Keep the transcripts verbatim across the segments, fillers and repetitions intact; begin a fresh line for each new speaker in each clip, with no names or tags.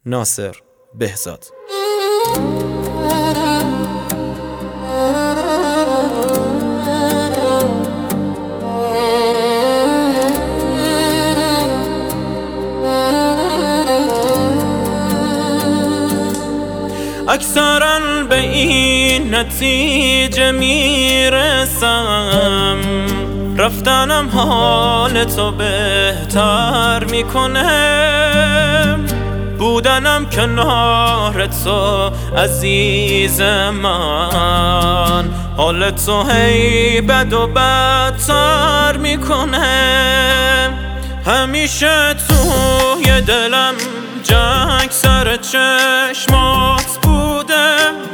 ناصر بهزاد.
اکثراً به این نتیجه میرسم رفتنم حال تو بهتر میکنه، بودنم کنار تو عزیز من حال تو هی بد و بدتر میکنه. همیشه توی دلم جنگ سر چشمات بوده،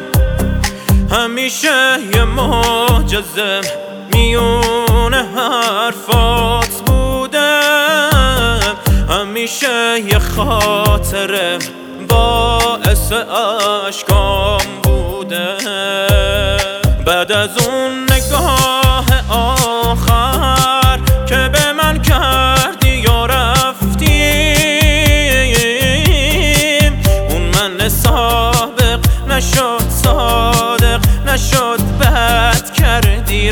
همیشه یه معجزه میون حرفات بوده، همیشه یه خاطره باعث عشقام بوده. بعد از اون نگاه آخر که به من کردی یا رفتیم، اون من سابق نشد صادق نشد، بد کردی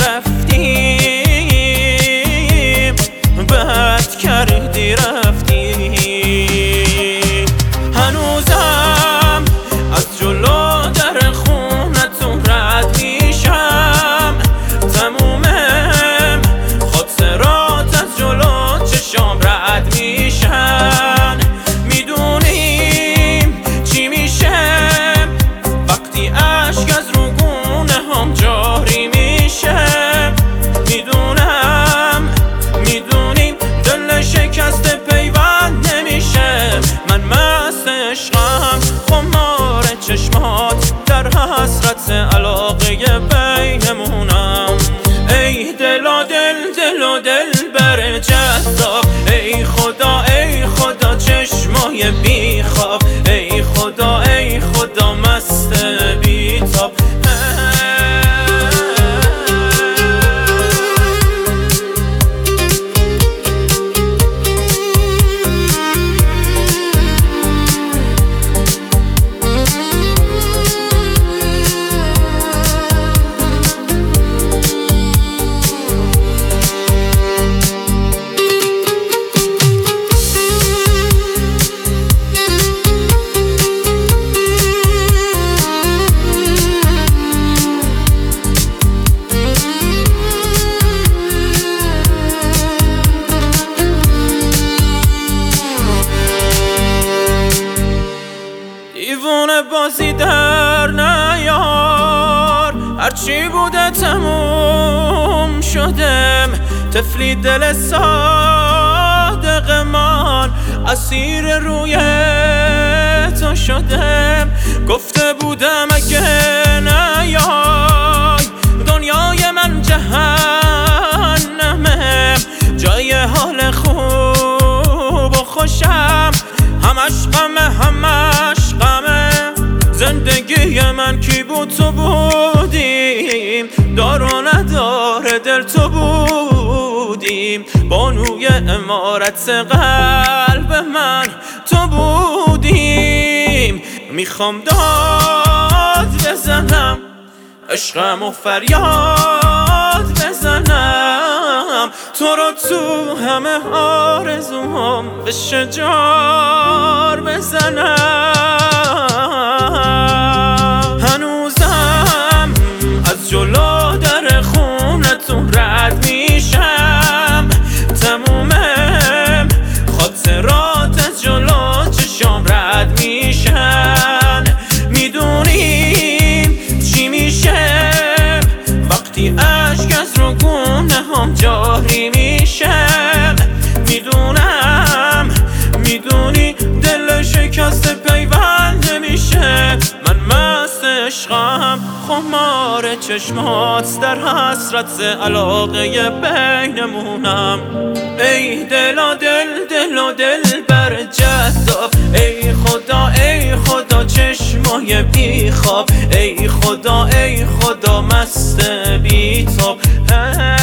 رفتیم، بد کردی رفتیم. هنوزم از جلو در خونتون رد میشم، تمومم خاطرات از جلو چشام رد میشن. میدونیم چی میشه وقتی عشق از رو گونه هم جاری میشه، میدونم میدونیم دل شکست پیوند نمیشه. من مست عشقم خمار چشمات در حسرت علاقه بینمونم. ای دل و دل دل و دل بر جذاب، ای خدا ای خدا چشمای بی خواب، ای خدا ای خدا مست بی تاب. دیوونه بازی در نیار، هرچی بوده تموم شدم. طفلی دل صادق من اسیر روی تو شدم. گفته بودم اگه نیای دنیای من جهنمه، جای حال خوب و خوشم همش غمه همش غمه. زندگی من کی بود تو بودیم، دار و ندار دل تو بودیم، بانوی امارت قلب من تو بودیم. میخوام داد بزنم عشقم و فریاد بزنم، تو رو تو همه آرزوام به شجار بزنم. هنوزم از جلو در خونتون رد میشم، تمومم خاطرات از جلو چشام رد میشن. میدونیم چی میشه وقتی عشق از رو گونه هم جاری میشه، میدونم میدونی دل شکست پیوند نمیشه. من مست عشقم خمار چشمات در حسرت علاقه بینمونم. ای دل و دل دل و دل بر جذاب، ای خدا ای خدا چشمای بی خواب، ای خدا ای خدا مست بی تاب.